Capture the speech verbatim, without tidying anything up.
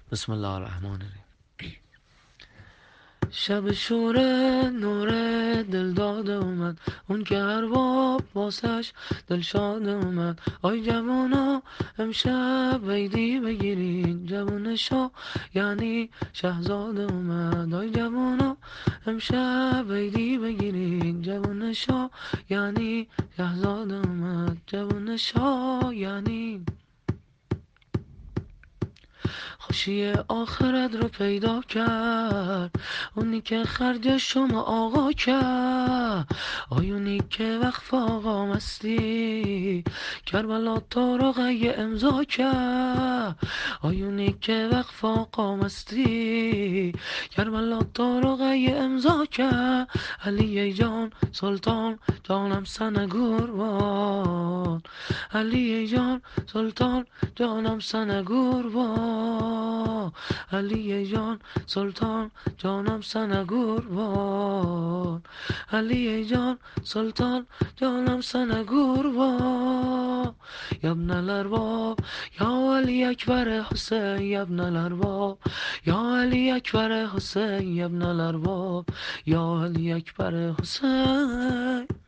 بسم الله الرحمن الرحیم. شب شوره نوره دل داده اومد، اون که هر باب واسش دل شاده اومد. آی جوانا امشب عیدی بگیرین، جوون شاه یعنی شهزاده اومد. آی جوانا امشب عیدی بگیرین، جوون شاه یعنی شهزاده اومد. جوون شاه یعنی خوشی آخرت رو پیدا کرد، اونی که خرج شما آقا کرد. آیونی که وقف آقا مستی، کربلا تارقه امضا کرد. آیونی که وقف آقا مستی، کربلا تارقه امضا کرد. علی جان سلطان جانم سن قربان، علی جان سلطان جانم سن قربان. علی جان سلطان جانم سن قربان، علی جان سلطان جانم سن قربان. یا ابن الارباب یا علی اکبر حسین، یا ابن الارباب یا علی اکبر حسین، یا ابن الارباب یا علی اکبر حسین.